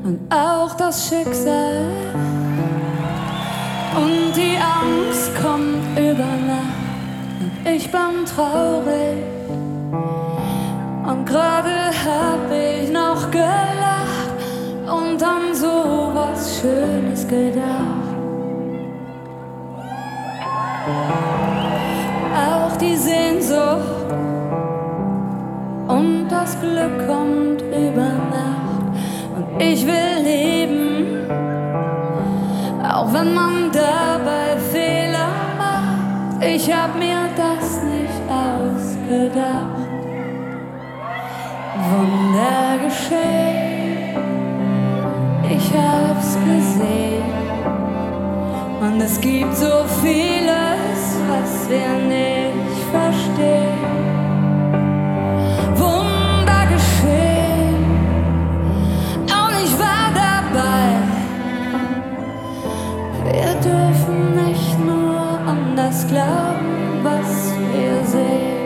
und auch das Schicksal. Und die Angst kommt über Nacht und ich bin traurig. Und gerade hab ich noch gelacht und an so was Schönes gedacht. Auch die Sehnsucht und das Glück kommt über Nacht und ich will leben, auch wenn man dabei Fehler macht. Ich hab mir das nicht ausgedacht. Wunder geschehen, ich hab's gesehen und es gibt so vieles, was wir nicht verstehen. Wunder geschehen und ich war dabei. Wir dürfen nicht nur an das glauben, was wir sehen.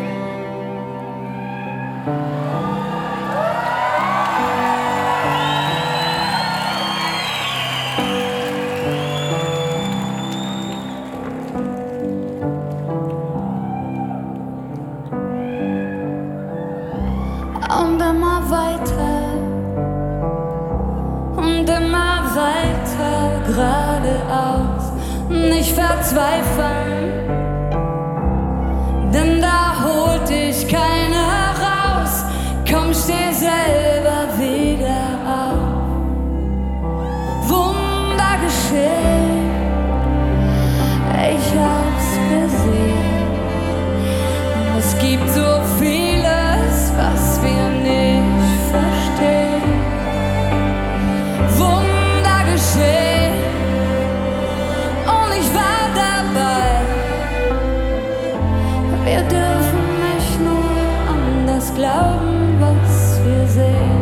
Und immer weiter und immer weiter geradeaus, nicht verzweifeln, denn da holt dich keiner raus. Komm, steh selber wieder auf. Wunder geschehen, ich hab's gesehen. Es gibt so vieles, was wir nicht verstehen. Wunder geschehen und ich war dabei. Wir dürfen nicht nur an das glauben, was wir sehen.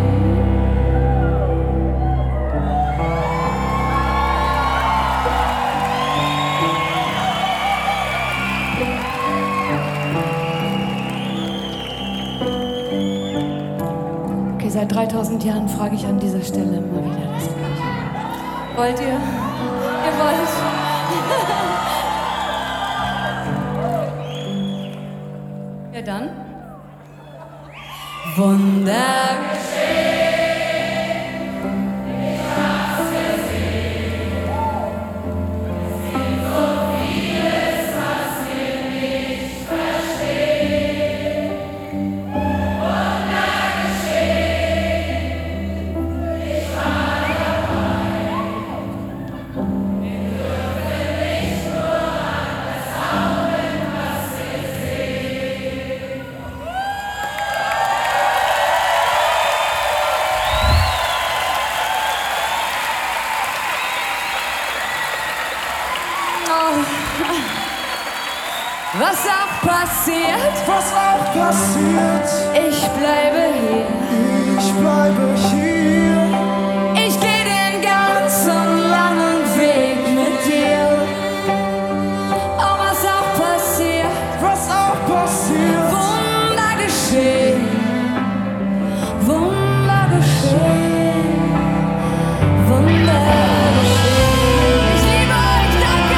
Seit 3000 Jahren frage ich an dieser Stelle immer wieder das Gleiche. Wollt ihr? Ihr wollt? Ja dann. Wunder geschehen. Ich hab's gesehen. Es gibt so vieles, was wir nicht verstehen. Wunder geschehen. Ich war dabei. Wir dürfen nicht nur an das glauben, was wir sehen. Was auch passiert, ich bleibe hier. Ich geh den ganzen langen Weg mit dir. Oh, was auch passiert, Wunder geschehen, Wunder geschehen, Wunder geschehen. Ich liebe euch, danke!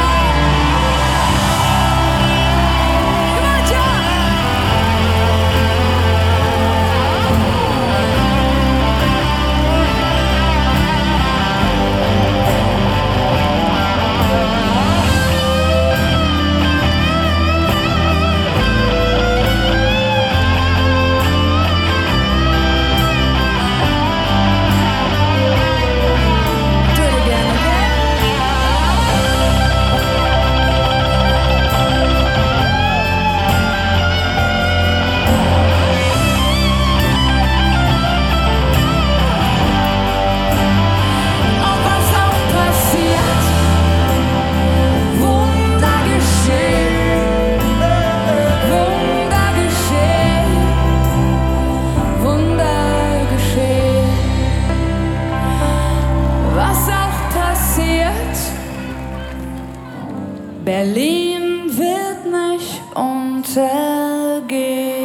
Berlin wird nicht untergehen.